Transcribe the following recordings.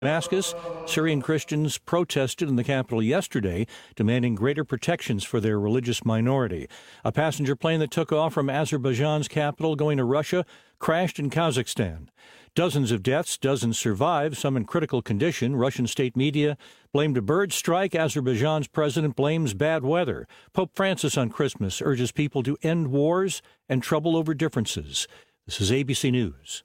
Damascus, Syrian Christians protested in the capital yesterday, demanding greater protections for their religious minority. A passenger plane that took off from Azerbaijan's capital going to Russia crashed in Kazakhstan. Dozens of deaths, dozens survived, some in critical condition. Russian state media blamed a bird strike. Azerbaijan's president blames bad weather. Pope Francis on Christmas urges people to end wars and trouble over differences. This is ABC News.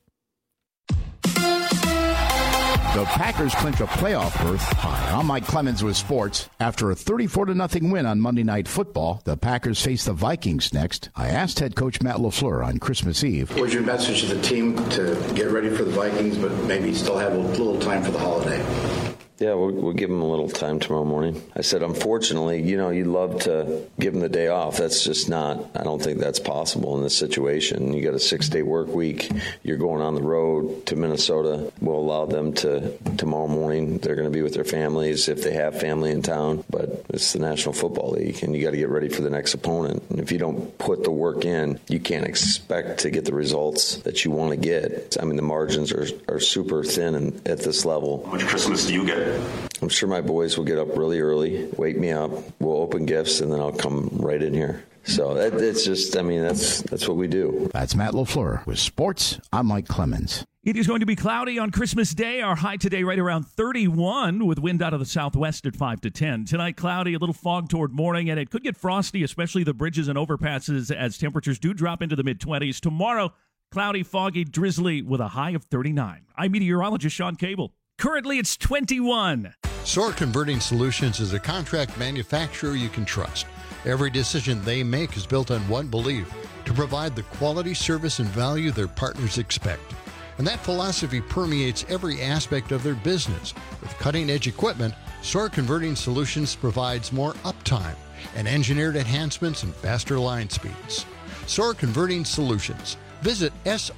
The Packers clinch a playoff berth. Hi, I'm Mike Clemens with sports. After a 34-0 win on Monday Night Football, the Packers face the Vikings next. I asked head coach Matt LaFleur on Christmas Eve. What's your message to the team to get ready for the Vikings, but maybe still have a little time for the holiday? Yeah, we'll give them a little time tomorrow morning. I said, unfortunately, you'd love to give them the day off. That's just not, I don't think that's possible in this situation. You got a 6-day work week. You're going on the road to Minnesota. We'll allow them to, tomorrow morning, they're going to be with their families if they have family in town. But it's the National Football League, and you got to get ready for the next opponent. And if you don't put the work in, you can't expect to get the results that you want to get. I mean, the margins are super thin at this level. How much Christmas do you get? I'm sure my boys will get up really early, wake me up, we'll open gifts, and then I'll come right in here. So it's just, that's what we do. That's Matt LaFleur with sports. I'm Mike Clemens. It is going to be cloudy on Christmas Day. Our high today right around 31 with wind out of the southwest at 5 to 10. Tonight, cloudy, a little fog toward morning, and it could get frosty, especially the bridges and overpasses as temperatures do drop into the mid-20s. Tomorrow, cloudy, foggy, drizzly with a high of 39. I'm meteorologist Sean Cable. Currently, it's 21. Soar Converting Solutions is a contract manufacturer you can trust. Every decision they make is built on one belief: to provide the quality, service, and value their partners expect. And that philosophy permeates every aspect of their business. With cutting-edge equipment, Soar Converting Solutions provides more uptime and engineered enhancements and faster line speeds. Soar Converting Solutions. Visit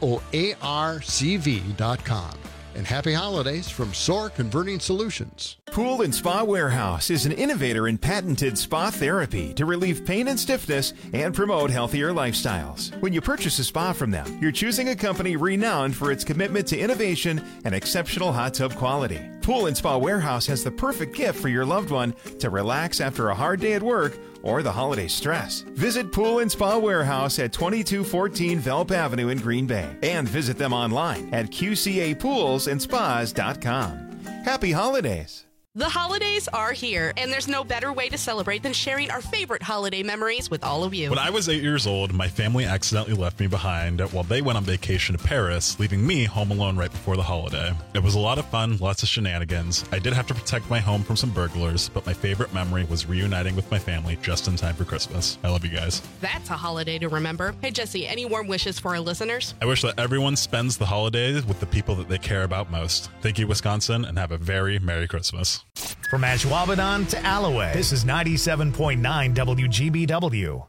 SOARCV.com. And happy holidays from Soar Converting Solutions. Pool and Spa Warehouse is an innovator in patented spa therapy to relieve pain and stiffness and promote healthier lifestyles. When you purchase a spa from them, you're choosing a company renowned for its commitment to innovation and exceptional hot tub quality. Pool and Spa Warehouse has the perfect gift for your loved one to relax after a hard day at work or the holiday stress. Visit Pool and Spa Warehouse at 2214 Velp Avenue in Green Bay and visit them online at qcapoolsandspas.com. Happy holidays! The holidays are here, and there's no better way to celebrate than sharing our favorite holiday memories with all of you. When I was 8 years old, my family accidentally left me behind while they went on vacation to Paris, leaving me home alone right before the holiday. It was a lot of fun, lots of shenanigans. I did have to protect my home from some burglars, but my favorite memory was reuniting with my family just in time for Christmas. I love you guys. That's a holiday to remember. Hey, Jesse, any warm wishes for our listeners? I wish that everyone spends the holidays with the people that they care about most. Thank you, Wisconsin, and have a very Merry Christmas. From Ashwaubenon to Alloway, this is 97.9 WGBW.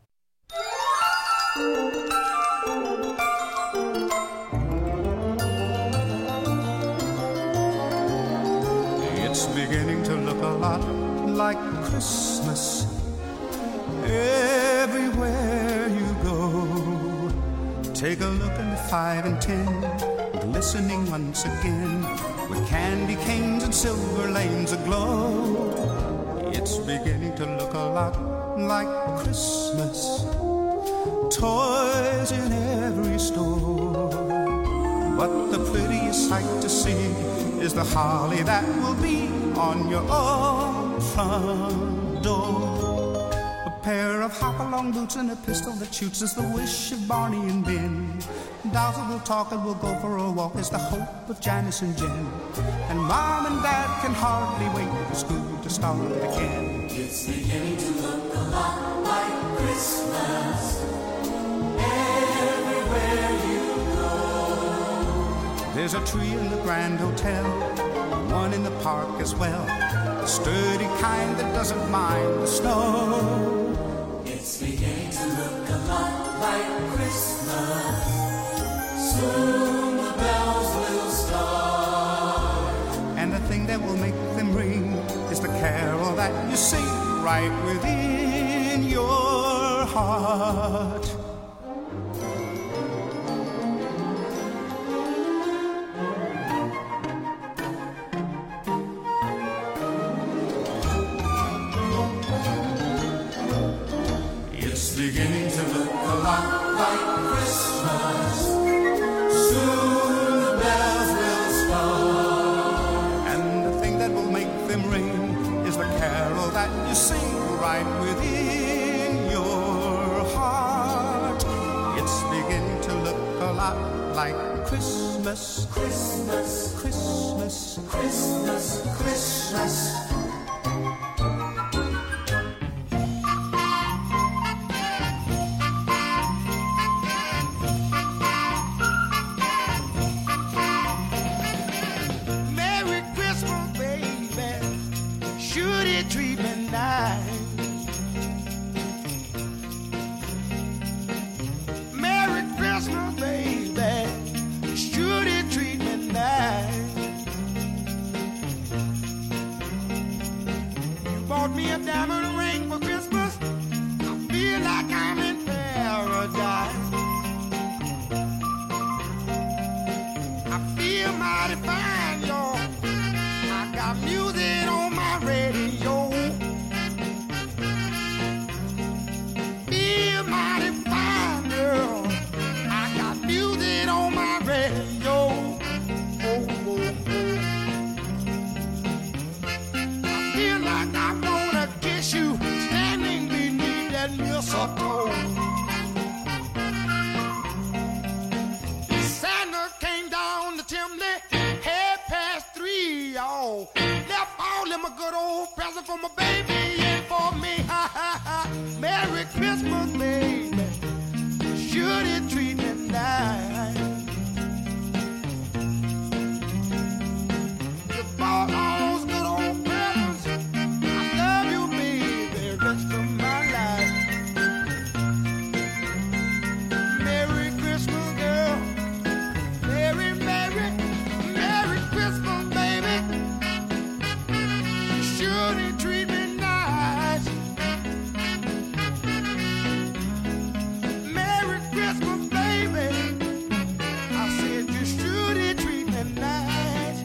It's beginning to look a lot like Christmas everywhere you go. Take a look at the 5 and 10, glistening once again, with candy canes and silver lanes aglow. It's beginning to look a lot like Christmas, toys in every store. But the prettiest sight to see is the holly that will be on your own front door. A pair of hop-along boots and a pistol that shoots is the wish of Barney and Ben. Dolls that will talk and will go for a walk is the hope of Janice and Jen. And Mom and Dad can hardly wait for school to start again. It's beginning to look a lot like Christmas everywhere you go. There's a tree in the Grand Hotel, one in the park as well, a sturdy kind that doesn't mind the snow. It's beginning to look a lot like Christmas. Soon the bells will start. And the thing that will make them ring is the carol that you sing right within your heart. like Christmas, Christmas, Christmas, Christmas, Christmas. Merry Christmas, baby. Should he treat me nice? Merry Christmas, baby. Should he treat me nice? You bought me a diamond ring for Christmas. I feel like I'm in paradise. I feel mighty fine, y'all. I got music on my radio. Feel mighty fine, girl. I got music on my radio. Oh, oh, oh. I feel like I wanna kiss you standing beneath that mistletoe. Santa came down the chimney, 3:30, y'all. Left all them a good old present for my baby and for me. Ha ha ha. Merry Christmas, baby. Should he treat me nice? You bought all those good old presents. I love you, baby, rest of my life. Merry Christmas, girl. Merry, Merry, Merry Christmas, baby. Should he treat me nice? Merry Christmas, baby. I said you should he treat me nice.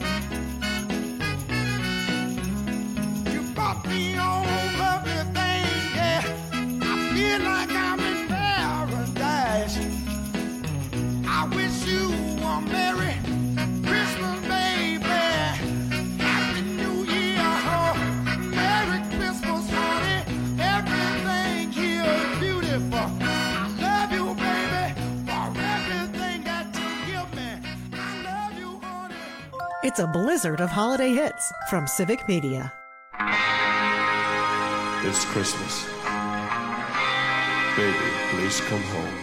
You bought me all everything, yeah. I feel like I'm in paradise. I wish you a Merry Christmas, baby. Happy New Year, oh. Merry Christmas, honey. Everything here is beautiful. I love you, baby, for everything that you give me. I love you, honey. It's a blizzard of holiday hits from Civic Media. It's Christmas. Baby, please come home.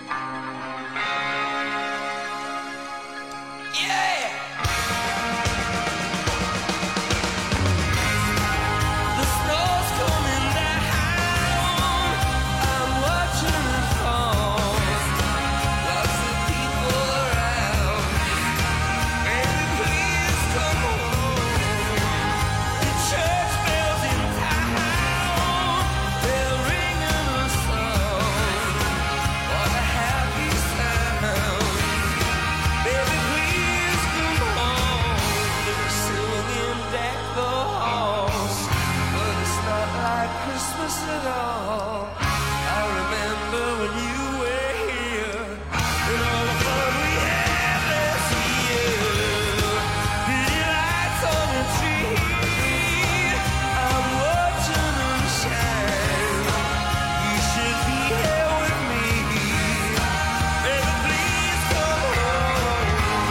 The snow's coming down. I'm watching it fall. Lots of people around. Baby, please come home. The church bells in town, they're ringing a song for the happy sound. Baby, please come home. They're singing Deck the Halls, but it's not like Christmas at all. I remember when you were here and all the fun we had last year. Pretty lights on the tree, I'm watching them shine. You should be here with me. Baby, please come home.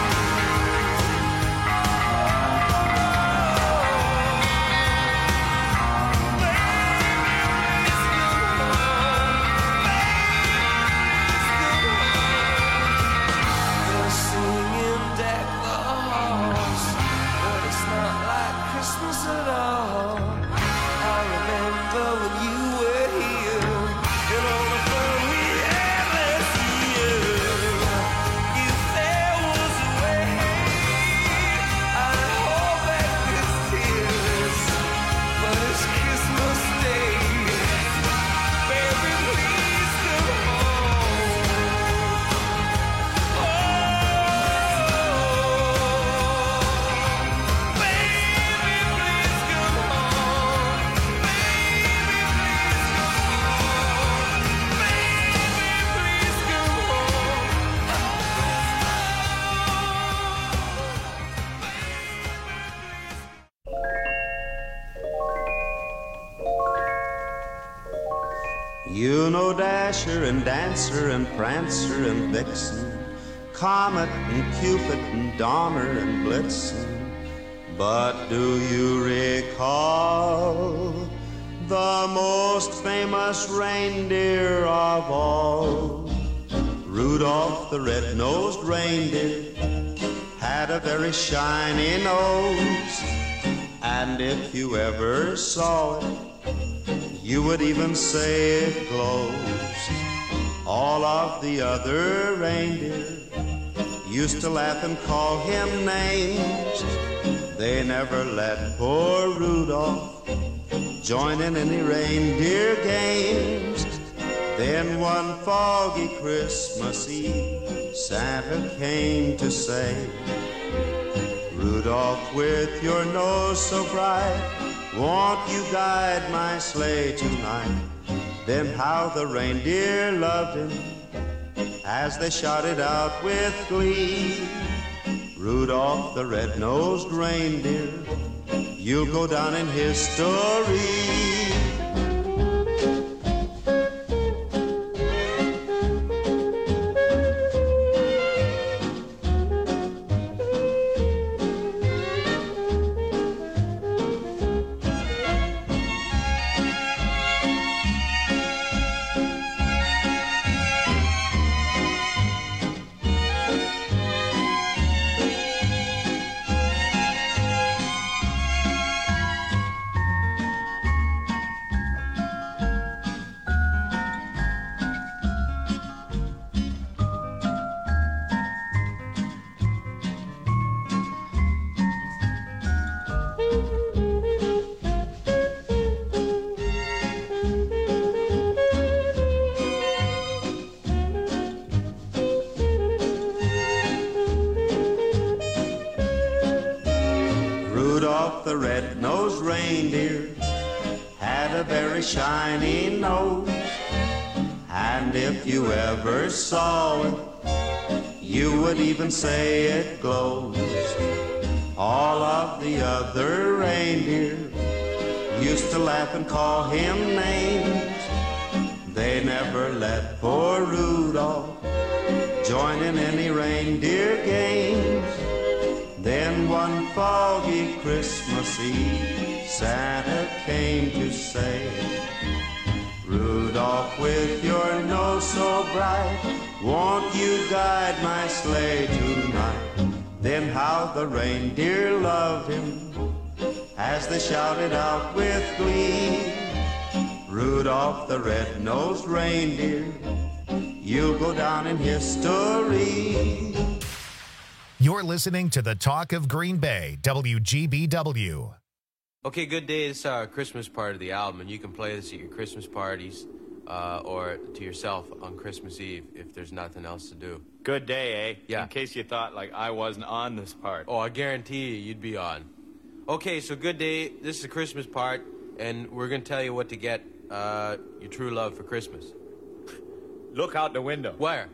They're singing Deck the Halls, but it's not like Christmas at all. I remember when you were here and all the fun we had last year. If there was a way, I'd hold back these tears, but it's Christmas Day. Baby, please come home. You know Dasher and Dancer and Prancer and Vixen, Comet and Cupid and Donner and Blitzen. But do you recall the most famous reindeer of all? Rudolph the red-nosed reindeer had a very shiny nose, and if you ever saw it, you would even say it glows. All of the other reindeer used to laugh and call him names. They never let poor Rudolph join in any reindeer games. Then one foggy Christmas Eve, Santa came to say, Rudolph, with your nose so bright, won't you guide my sleigh tonight? Then how the reindeer loved him as they shouted out with glee, Rudolph the red-nosed reindeer, you'll go down in history. Rudolph the red-nosed reindeer had a very shiny nose, and if you ever saw it, you would even say it glows. All of the other reindeer used to laugh and call him names. They never let poor Rudolph join in any reindeer games. Then one foggy Christmas Eve, Santa came to say, Rudolph, with your nose so bright, won't you guide my sleigh tonight? Then how the reindeer loved him as they shouted out with glee, Rudolph the red-nosed reindeer, you'll go down in history. You're listening to the Talk of Green Bay, WGBW. Okay, Good Day is our Christmas part of the album, and you can play this at your Christmas parties or to yourself on Christmas Eve if there's nothing else to do. Good Day, eh? Yeah. In case you thought, like, I wasn't on this part. Oh, I guarantee you'd be on. Okay, so Good Day, this is the Christmas part, and we're going to tell you what to get your true love for Christmas. Look out the window. Where?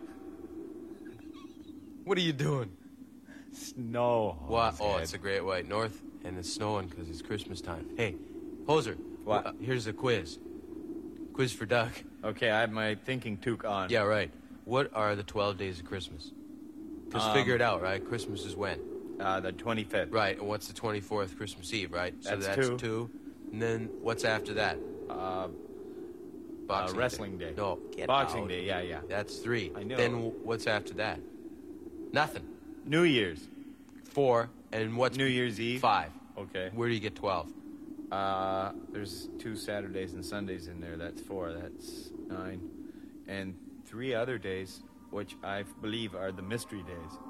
What are you doing? Snow. What? Oh, it's the Great White North, and it's snowing because it's Christmas time. Hey, Hoser. What? Here's a quiz. Quiz for Doug. Okay, I have my thinking toque on. Yeah, right. What are the 12 days of Christmas? Just figure it out, right? Christmas is when? The 25th. Right, and what's the 24th? Christmas Eve, right? So that's two. And then what's after that? Boxing Wrestling Day. No, get Boxing out. Day, yeah. That's 3. I know. Then what's after that? Nothing. New Year's. 4. And what's New Year's Eve? 5. Okay. Where do you get 12? There's 2 Saturdays and Sundays in there. That's 4. That's 9. And 3 other days, which I believe are the mystery days.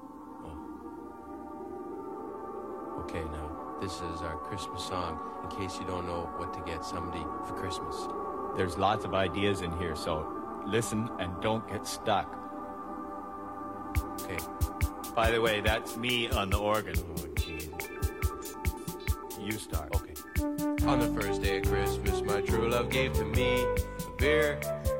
Okay, now, this is our Christmas song, in case you don't know what to get somebody for Christmas. There's lots of ideas in here, so listen and don't get stuck. Okay. By the way, that's me on the organ. Oh, geez. You start. Okay. On the first day of Christmas, my true love gave to me a beer.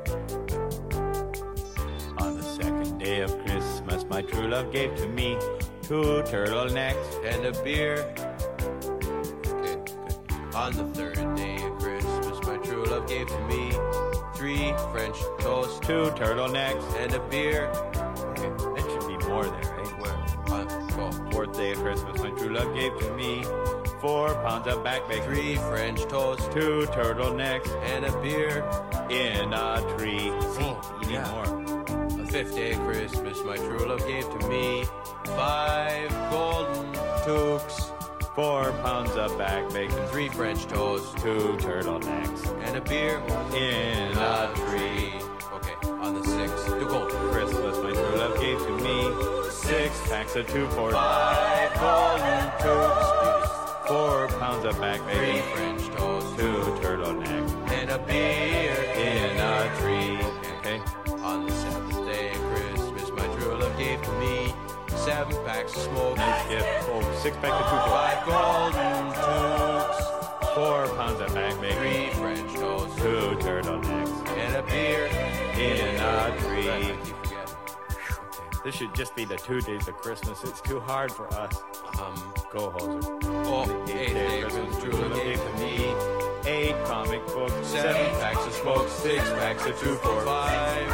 On the second day of Christmas, my true love gave to me 2 turtlenecks and a beer. Okay, good. On the third day of Christmas, my true love gave to me 3 French toasts, 2 turtlenecks and a beer. Okay, that should be more. more there, right? Where? Go. Fourth day of Christmas, my true love gave to me 4 pounds of back bacon, 3 French toast, 2 turtlenecks, and a beer in a tree. See, you need more. The 5th day of Christmas, my true love gave to me 5 golden toques, 4 pounds of back bacon, 3 French toast, 2 turtlenecks, and a beer in a tree. Okay, on the 6th, to go. Christmas, my true love gave to me 6 packs of 2-4, 5 golden toques, 4 pounds of back 3 bacon, French toast, 2 turtlenecks, and a beer in a tree. Okay. On the 7th day of Christmas, my true love gave to me 7 packs of smoke, Nice gift. 6 packs of 2-4, 5 golden toques, 4 pounds of back 3 bacon, French toast, 2 turtlenecks, and a beer in a tree. I keep forgetting. This should just be the 2 days of Christmas. It's too hard for us. Go, Hoser. 8th day of Christmas, true love gave to me 8 comic books, 7 packs of smoke, 6 packs of 2-4-5.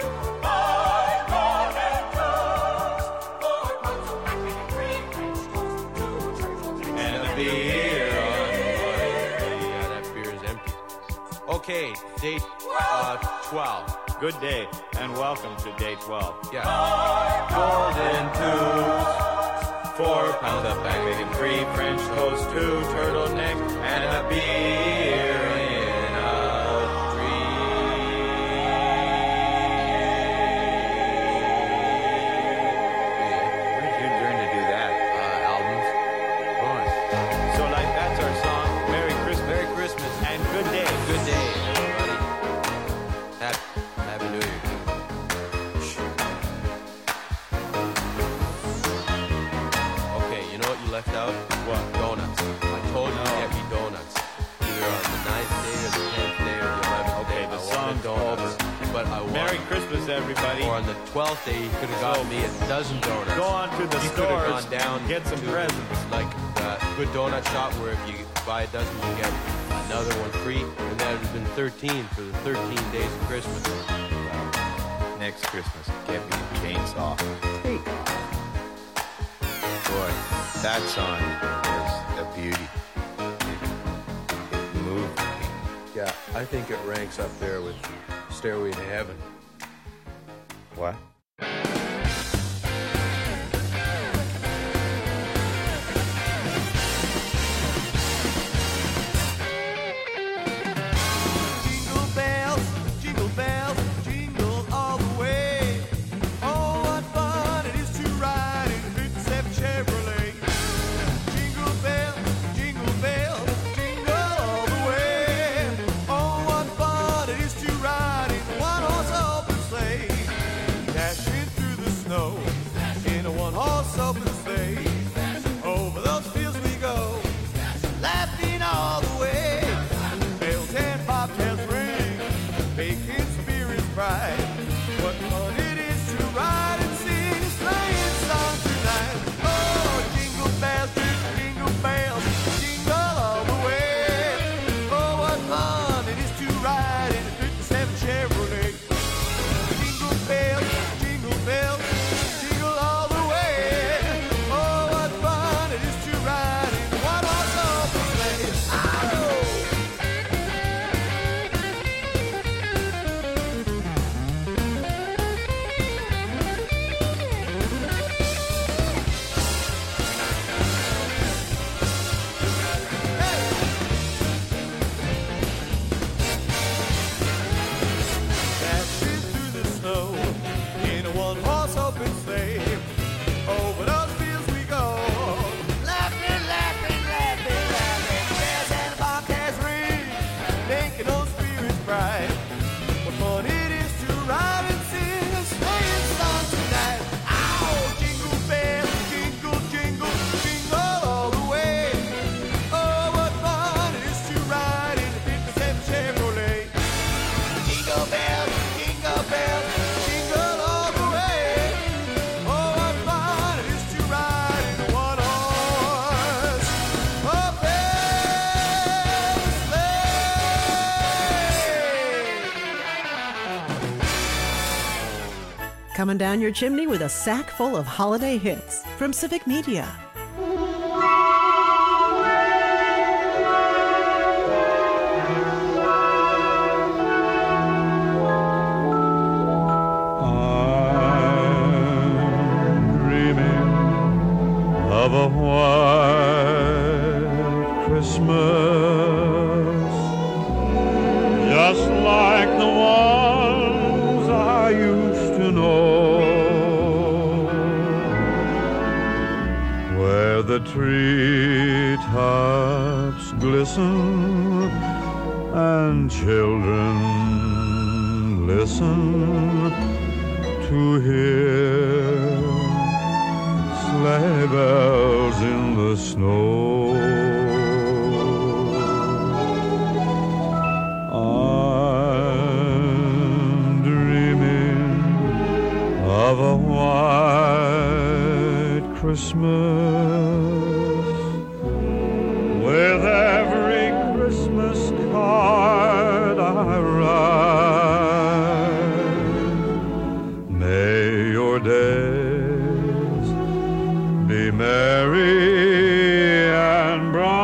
And a beer on yeah, that beer is empty. Okay, date 12. Good day, and welcome to day 12. Yeah. Golden tubes, 4 pounds of back bacon, 3 French toast, 2 turtlenecks, and a beer in a Where did you learn to do that? albums. So, like, that's our song. Merry Christmas. Merry Christmas And good day. Good day, everybody. Happy New Year. Okay, you know what you left out? What? Donuts. I told you to get me donuts. Either on the 9th day or the 10th day or the 11th Okay, day. the I song's wanted donuts. But I Merry wanted, Christmas, everybody. or on the 12th day, you could have gotten me a dozen donuts. Go on to the You could have stores, gone down get some to, presents. like the Good Donut Shop, where if you buy a dozen, you get another one free, and that would have been 13 for the 13 days of Christmas. Next Christmas, get me a chainsaw. Boy, that song was a beauty. It moved me. Yeah, I think it ranks up there with Stairway to Heaven. What? Jingle bells, jingle all the way. Oh, what fun it is to ride in a big Chevrolet. Jingle bells, jingle all the way. Oh, what fun it is to ride in a one-horse open sleigh. coming down your chimney with a sack full of holiday hits from Civic Media. Of a white Christmas, just like the ones I used to know, where the treetops glisten and children listen to hear sleigh bells in the snow. I'm dreaming of a white Christmas, with every Christmas card I write. May your day be merry and bright.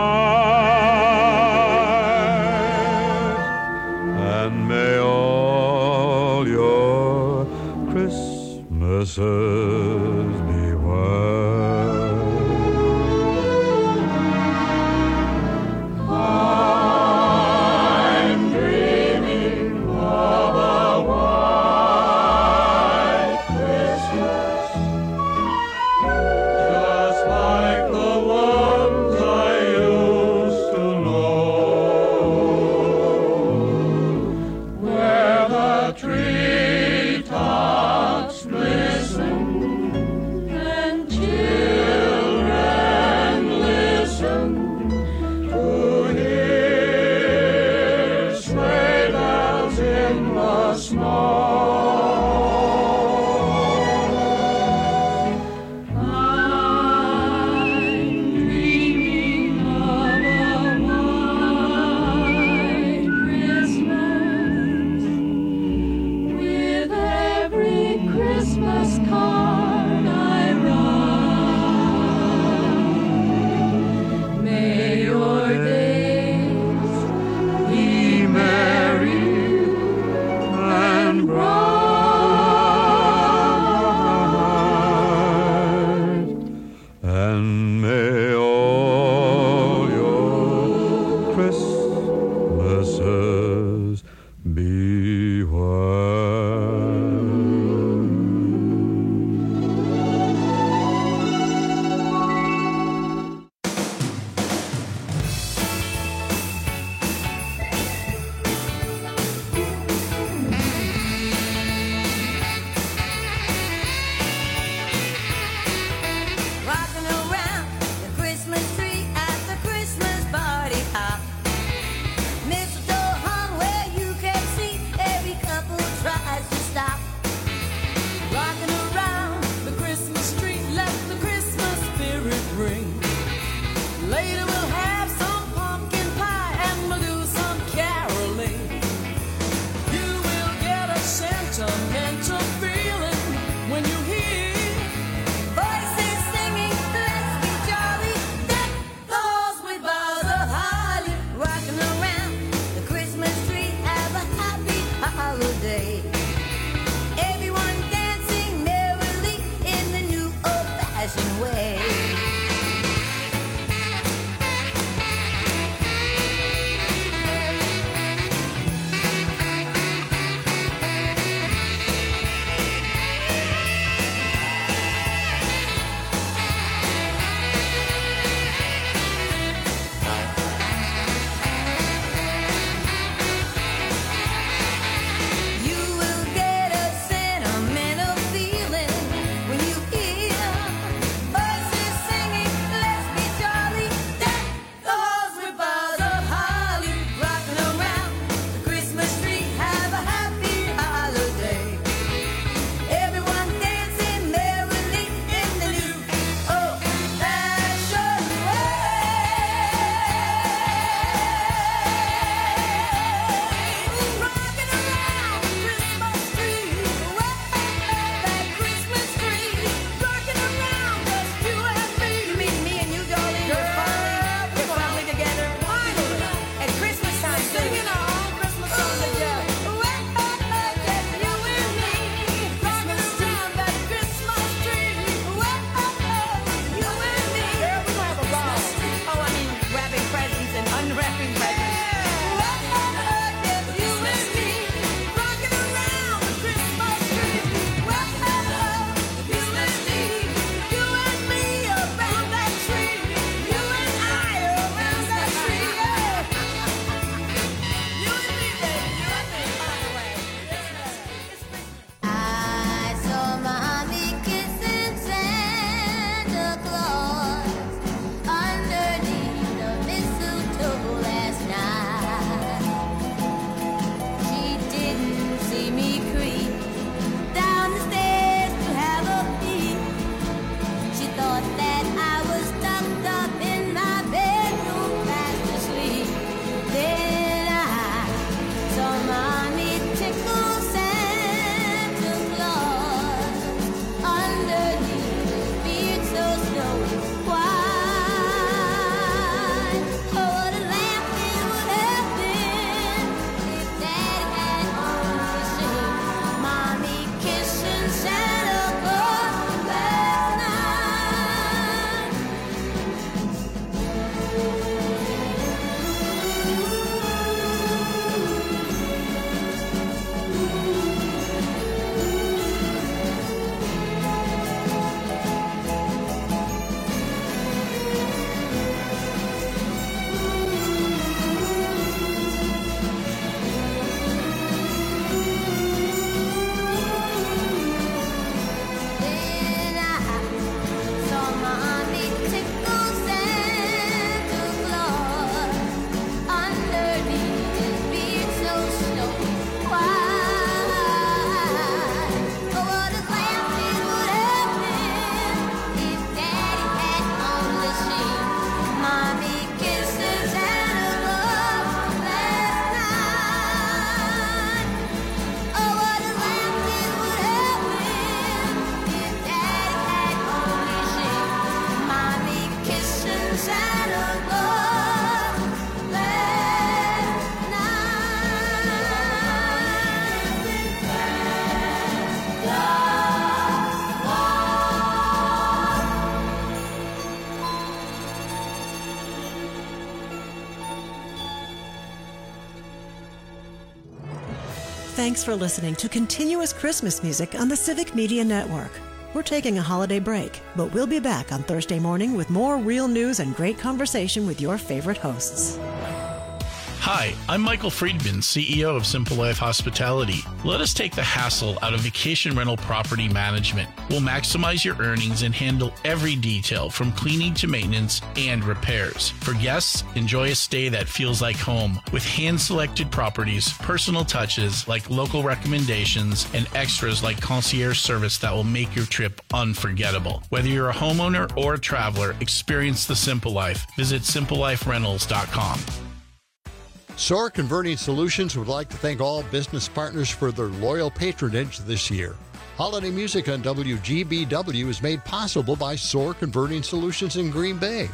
Thanks for listening to Continuous Christmas Music on the Civic Media Network. We're taking a holiday break, but we'll be back on Thursday morning with more real news and great conversation with your favorite hosts. Hi, I'm Michael Friedman, CEO of Simple Life Hospitality. Let us take the hassle out of vacation rental property management. We'll maximize your earnings and handle every detail from cleaning to maintenance and repairs. For guests, enjoy a stay that feels like home with hand-selected properties, personal touches like local recommendations, and extras like concierge service that will make your trip unforgettable. Whether you're a homeowner or a traveler, experience the Simple Life. Visit simpleliferentals.com. SOAR Converting Solutions would like to thank all business partners for their loyal patronage this year. Holiday music on WGBW is made possible by SOAR Converting Solutions in Green Bay.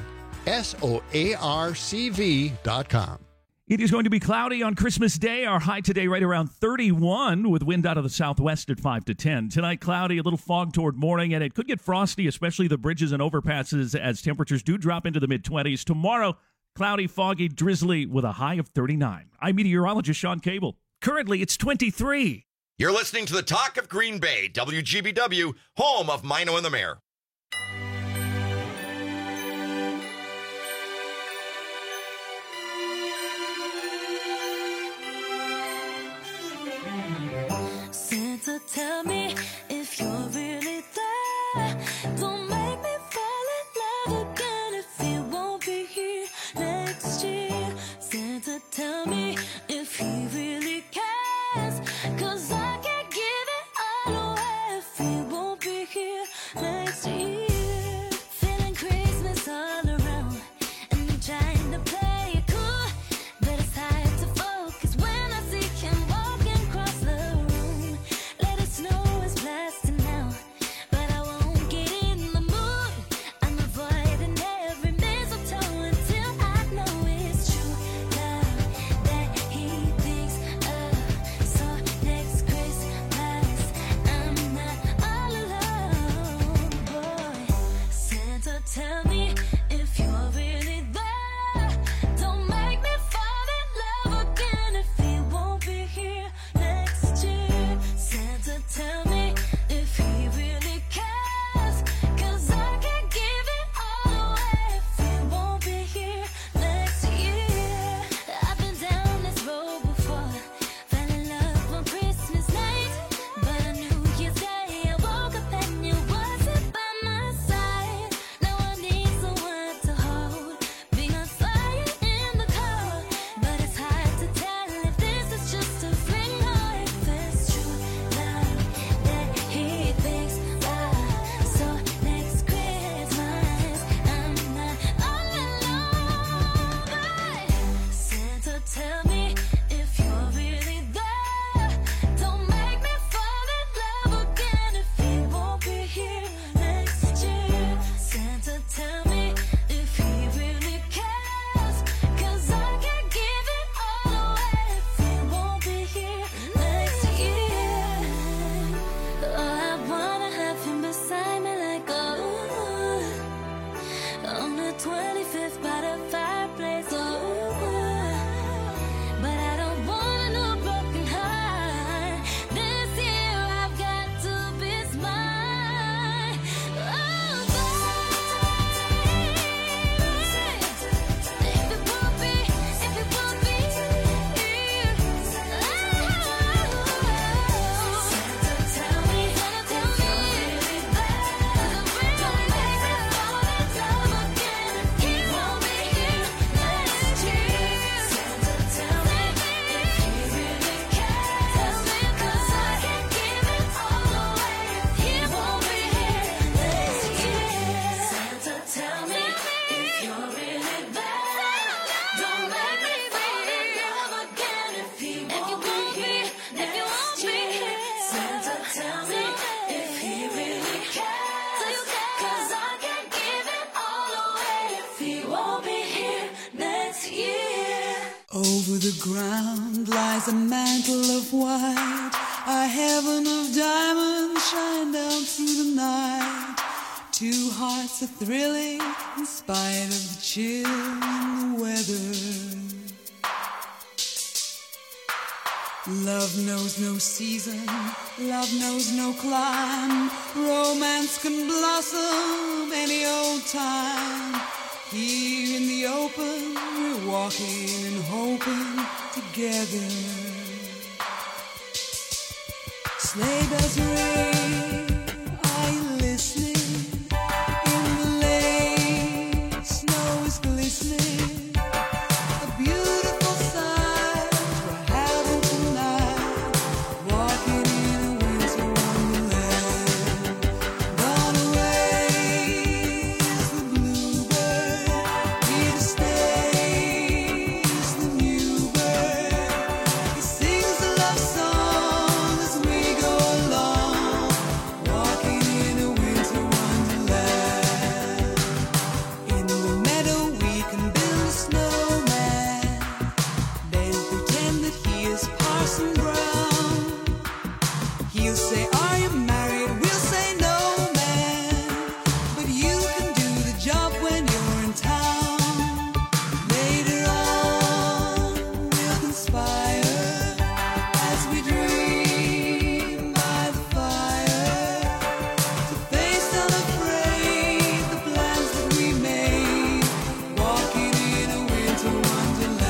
SOARCV.com. It is going to be cloudy on Christmas Day. Our high today right around 31 with wind out of the southwest at 5 to 10. Tonight, cloudy, a little fog toward morning, and it could get frosty, especially the bridges and overpasses as temperatures do drop into the mid-20s. Tomorrow, cloudy, foggy, drizzly with a high of 39. I'm meteorologist Sean Cable. Currently, it's 23. You're listening to the Talk of Green Bay, WGBW, home of Mino and the Mayor. Santa, tell me if you're really there. Don't make me fall in love again if you won't be here next year. Santa, tell me if he really cares, 'cause I can't give it all away if he won't be here next year. Feeling Christmas all around, and I'm trying to play it cool, but it's hard to focus when I see him walking across the room. Let it snow is blasting now, but I won't get in the mood. I'm avoiding every mistletoe until I know it's true love that he thinks of. So next Christmas, I'm not all alone, boy. Santa, tell me if you're really there. Don't make me fall in love again if he won't be here next year. Santa, tell me if he really cares, 'cause I can't give it all away if he won't be here next year. I've been down this road before, fell in love on Christmas night, but on New Year's Day I woke up and you wasn't by my side. Now I need someone to hold, be on fire in the cold, but it's hard to tell if this is just a fling or if it's true love that he thinks of. So next Christmas, I'm not all alone, but Santa, tell me if you're really there. Don't make me fall in love again if he won't be here next year. Santa, tell me if he really cares, 'cause I can't give it all away if he won't be here next year. Oh, I wanna have him beside me like on the 25th by the fireplace. But I don't want no broken heart. This year I've got to be smart. Oh, if it won't be here. Santa, tell me if you're really there. Don't make me fall in love again if he won't be here next year. Santa, tell me if he really cares, 'cause I can't give it all away if he won't be here next year. Santa, tell me if you're really there. Don't make me fall in love again if he won't be here next year. Santa, tell me if he really cares, 'cause I can't give it all away if he won't be here next year. Over the ground lies a mantle of white, a heaven of diamonds shine down through the night. Two hearts are thrilling in spite of the chill in the weather. Love knows no season, love knows no clime. Romance can blossom any old time. Here in the open, we're walking and hoping together. Sleigh bells ring, are you listening? In the lane, snow is glistening. A beautiful sight we're having tonight. Walking in a winter wonderland. Gone away is the bluebird. Here to stay is the new bird. He sings a love song as we go along. Walking in a winter wonderland. In the meadow we can build a snowman. Then pretend that he is Parson Brown. He'll say, are you married? We'll say, no, man. But you can do the job when you're in town. Later on, we'll conspire as we dream by the fire to face unafraid the plans that we made. Walking in a winter wonderland.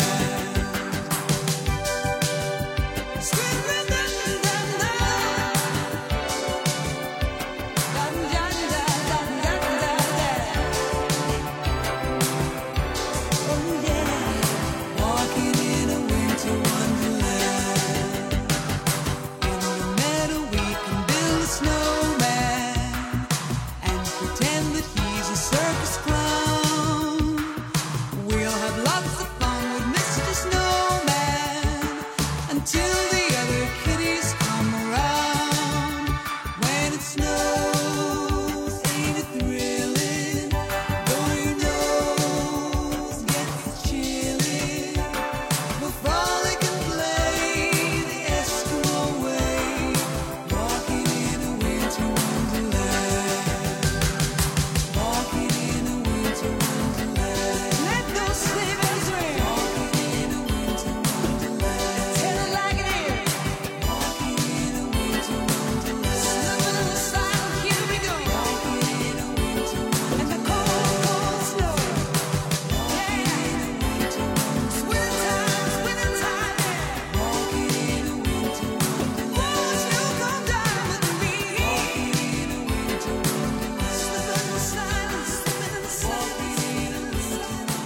Walking in a winter wonderland. In the meadow we can build a snowman and pretend that he's a circus clown. We'll have lots of fun with Mr. Snowman until the other kitties come around. When it snows, ain't it thrilling? Though your nose gets chilly, we'll frolic and play the Eskimo way. Walking in a winter wonderland. Walking in a winter wonderland. Let those sleigh bells ring. Walking in a winter wonderland. Tell it like it is. Walking in a winter wonderland. Slipping in the silent, here we go. Walking in a winter wonderland. And the cold, cold snow. Walking in a winter wonderland. Winter time, yeah. Walking in a winter wonderland. Won't you come down with me? Walking in a winter wonderland. Slipping in the silent, slipping in the silent. Walking in a winter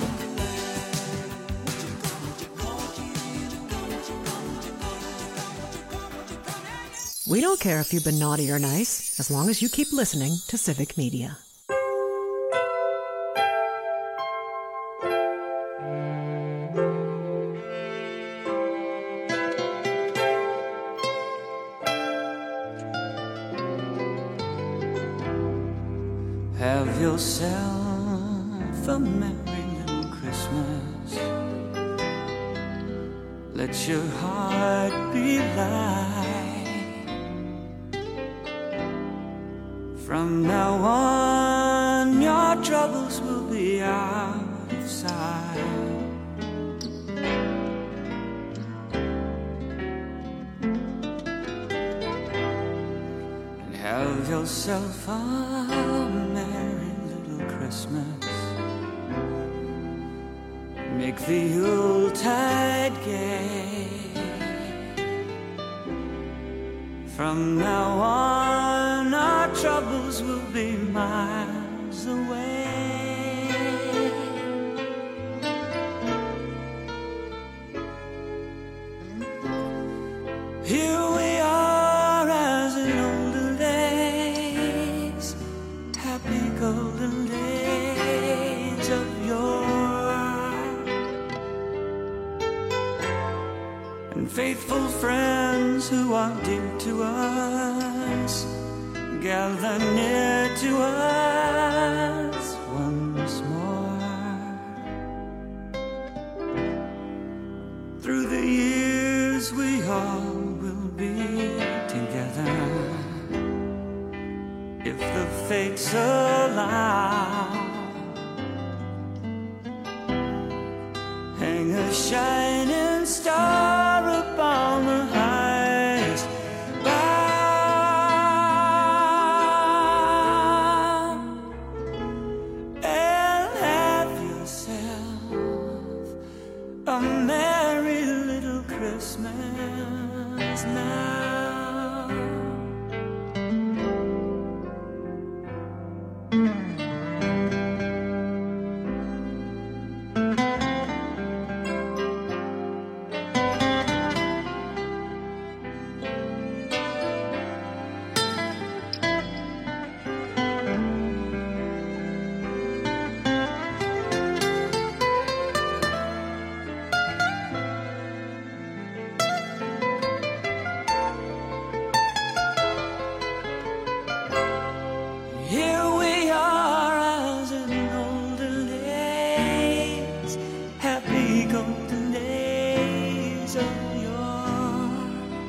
We don't care if you've been naughty or nice, as long as you keep listening to Civic Media. Have yourself a merry little Christmas. Let your heart be light. From now on, your troubles will be out of sight. And have yourself a merry little Christmas. Make the Yuletide gay. From now on, our troubles will be miles away. Here we are as in olden days, happy golden days of yore, and faithful friends who are dear to us gather near to us once more. Through the years we all will be together, if the fates allow. Hang a shining star upon a merry little Christmas now. Here we are as in olden days, happy golden days of yore,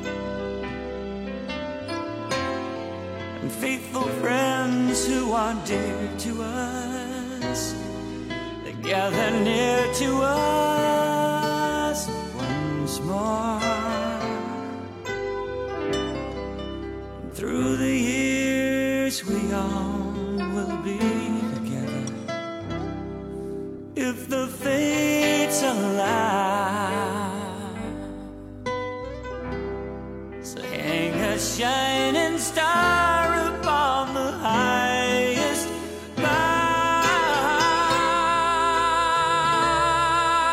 and faithful friends who are dear to us, they gather near to us once more. Through the years we all will be together, if the fates allow. So hang a shining star upon the highest bough.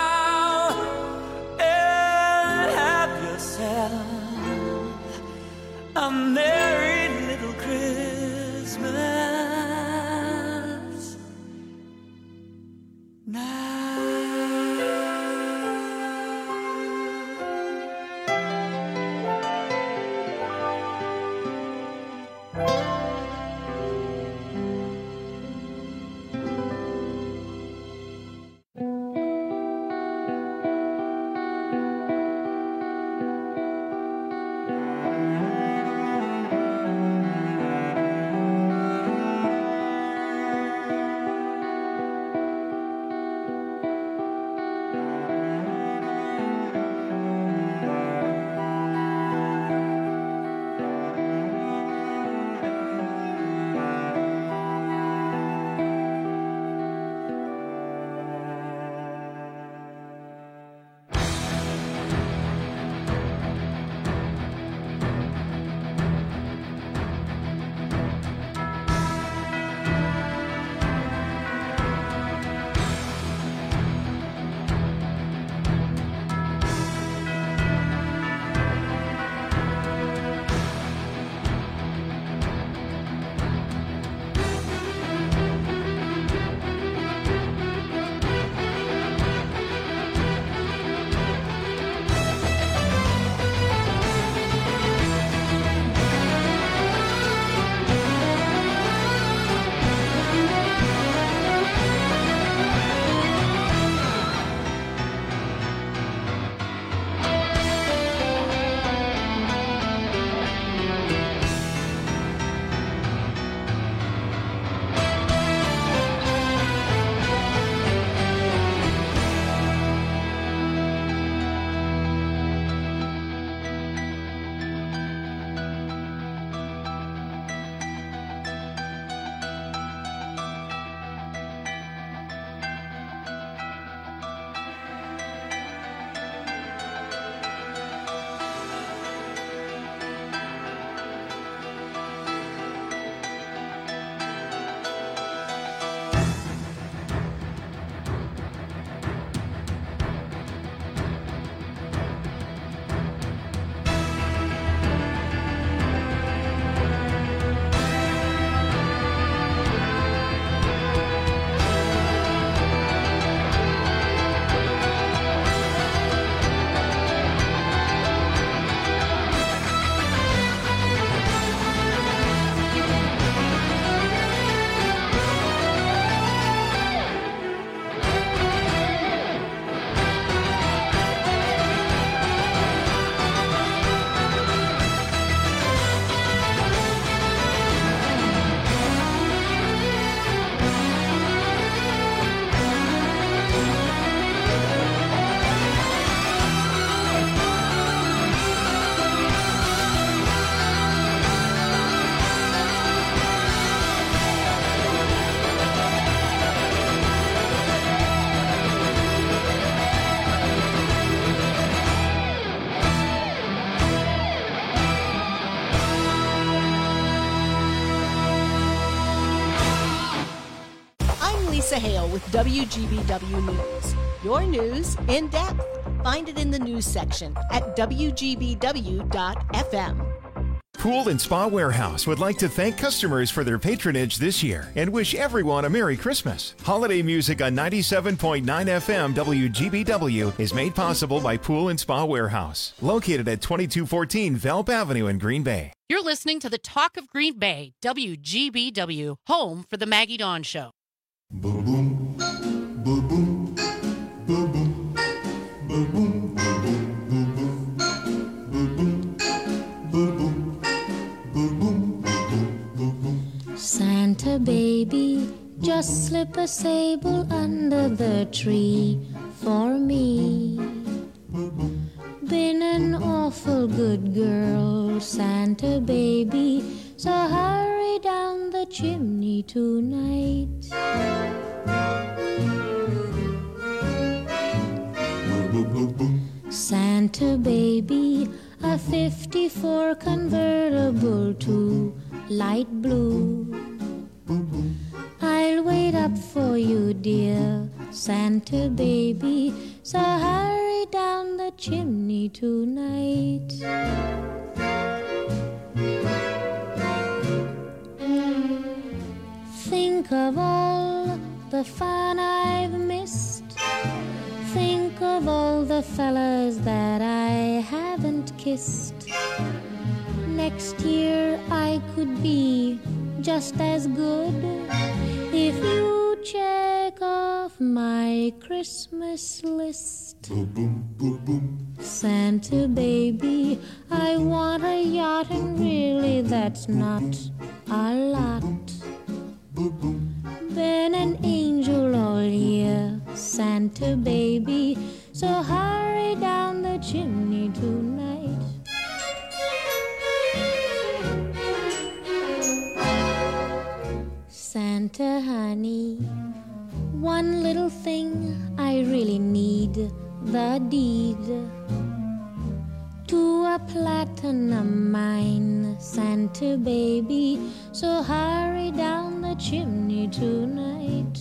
Lisa Hale with WGBW News. Your news in depth. Find it in the news section at WGBW.FM. Pool and Spa Warehouse would like to thank customers for their patronage this year and wish everyone a Merry Christmas. Holiday music on 97.9 FM WGBW is made possible by Pool and Spa Warehouse, located at 2214 Velp Avenue in Green Bay. You're listening to the Talk of Green Bay, WGBW, home for the Maggie Dawn Show. Boom, boom, boom, boom, boom, boom, boom, boom, Santa baby, just slip a sable under the tree for me. Been an awful good girl, Santa baby, so hurry down the chimney tonight. Santa baby, a 54 convertible to light blue. I'll wait up for you, dear Santa baby, so hurry down the chimney tonight. Think of all the fun I've missed. Think of all the fellas that I haven't kissed. Next year I could be just as good if you check off my Christmas list. Santa baby, I want a yacht, and really that's not a lot. Been an angel all year, Santa baby, so hurry down the chimney tonight. Santa honey, one little thing I really need, the deed to a platinum mine, Santa baby, so hurry down the chimney tonight.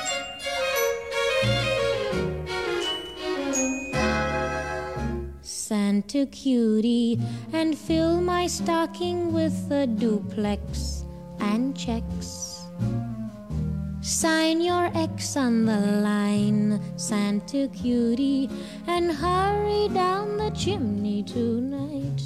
Santa cutie, and fill my stocking with a duplex and checks. Sign your X on the line, Santa cutie, and hurry down the chimney tonight.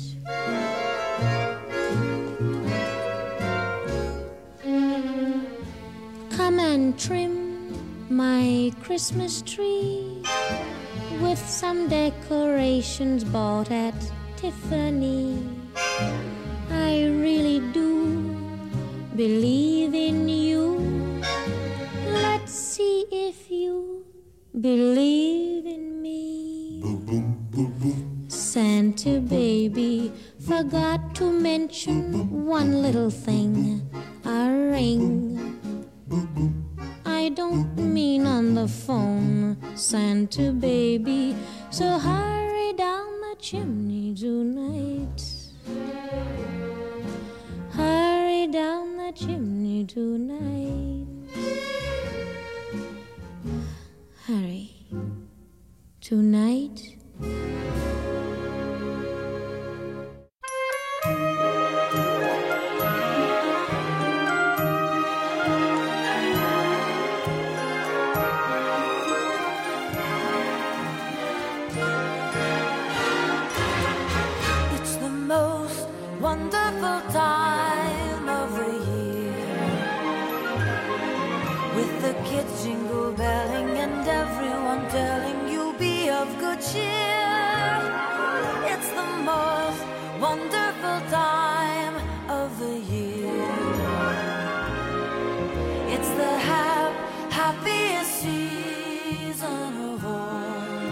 Come and trim my Christmas tree with some decorations bought at Tiffany. I really do believe in you. Let's see if you believe in me. Santa baby, forgot to mention one little thing, a ring. I don't mean on the phone, Santa baby, so hurry down the chimney tonight. Hurry down the chimney tonight. Hurry. Tonight. It's the most wonderful time of the year, with the kids jingle belling and everyone telling you be of good cheer. It's the most wonderful time of the year. It's the happiest season of all,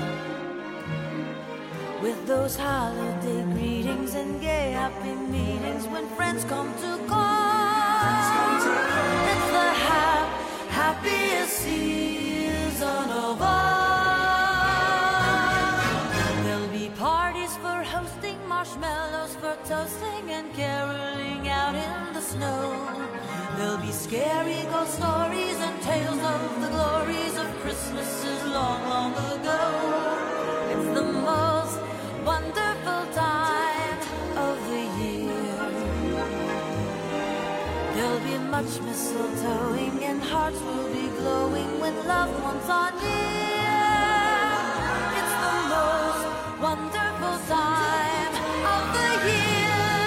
with those holiday greetings and gay happy meetings when friends come to call. It's the happiest season of all. There'll be parties for hosting, marshmallows for toasting, and caroling out in the snow. There'll be scary ghost stories and tales of the glories of Christmases long, long ago. It's the most wonderful time of the year. There'll be much mistletoeing and hearts will be glowing when loved ones are near. It's the most wonderful time of the year.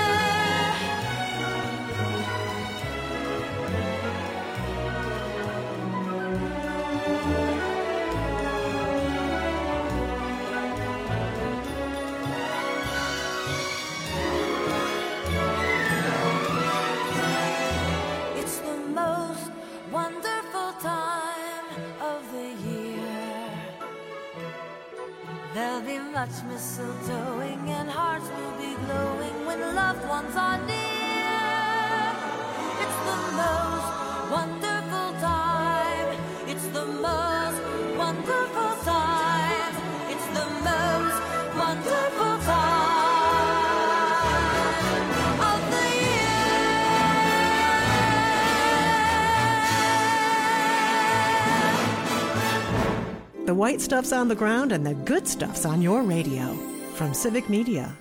It's the most wonderful time of the year. There'll be much mistletoeing and hearts will be glowing when loved ones are near. It's the most wonderful time. It's the most wonderful time. It's the most wonderful time of the year. The white stuff's on the ground and the good stuff's on your radio. From Civic Media.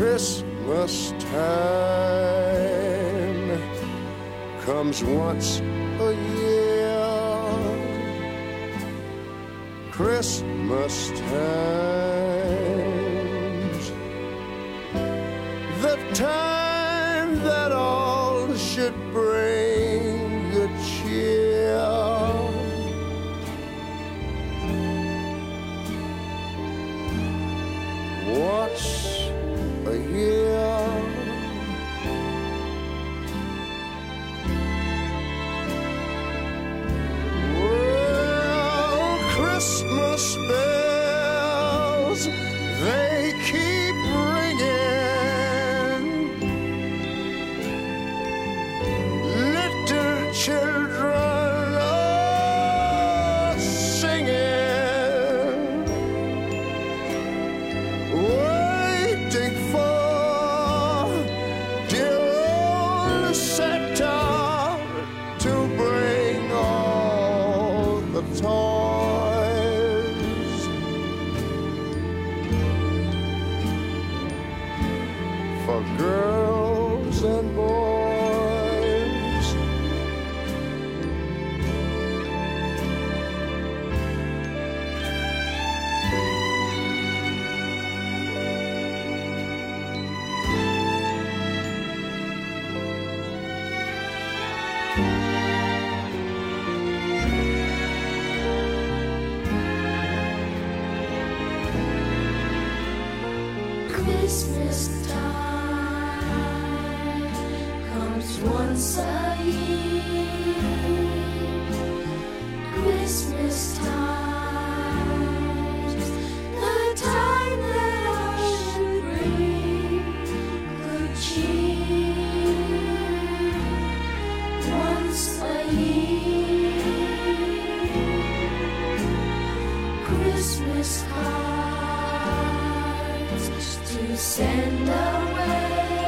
Christmas time comes once a year. Christmas time's the time that all should bring good cheer. Once a year. Well, Christmas bells, they keep ringing. Little children are singing, waiting for dear old Santa to bring all the toys. For girls and boys. Christmas time comes once a year. Christmas time's the time that all should bring good cheer. Once a year, Christmas cards to send away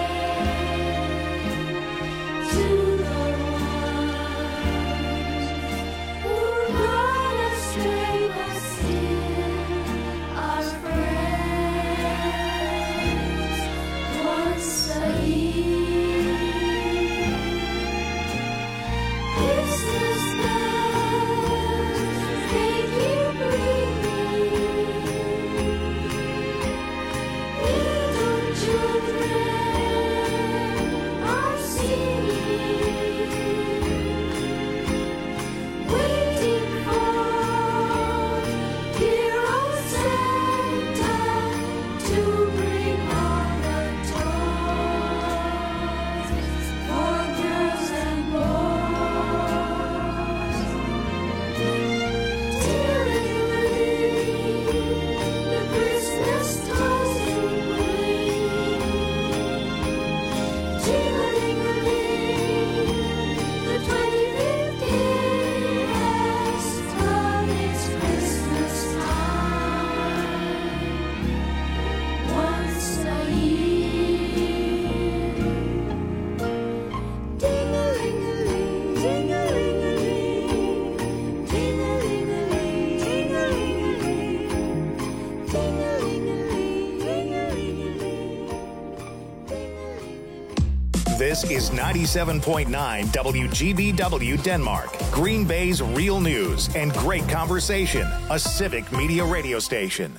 to the ones who gone astray but still are friends. Once a year, Christmas bells, they keep ringing. Little children are singing, waiting for dear old Santa to bring all the toys for girls and boys. Ting-a-ling-a-ling, the Christmas toys will bring. Ting-a-ling-a-ling, the 25th year has come. It's Christmas time once a year. Ding-a-ling-a-ling, ding-a-ling-a-ling, ding-a-ling-a-ling, ding-a-ling-a-ling, ding-a-ling-a-ling. This is 97.9 WGBW Denmark, Green Bay's real news and great conversation, a civic media radio station.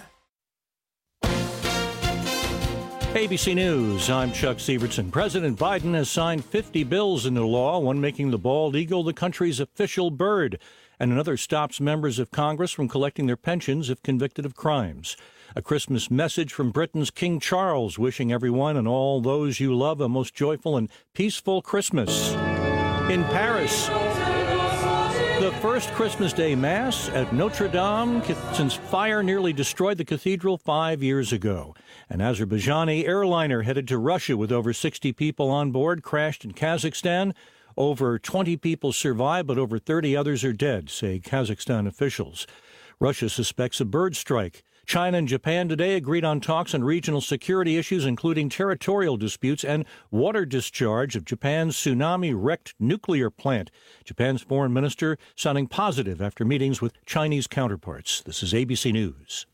ABC News, I'm Chuck Sievertson. President Biden has signed 50 bills into law, one making the bald eagle the country's official bird, and another stops members of Congress from collecting their pensions if convicted of crimes. A Christmas message from Britain's King Charles, wishing everyone and all those you love a most joyful and peaceful Christmas. In Paris, the first Christmas Day Mass at Notre Dame since fire nearly destroyed the cathedral 5 years ago. An Azerbaijani airliner headed to Russia with over 60 people on board crashed in Kazakhstan. Over 20 people survived, but over 30 others are dead, say Kazakhstan officials. Russia suspects a bird strike. China and Japan today agreed on talks on regional security issues, including territorial disputes and water discharge of Japan's tsunami-wrecked nuclear plant. Japan's foreign minister sounding positive after meetings with Chinese counterparts. This is ABC News.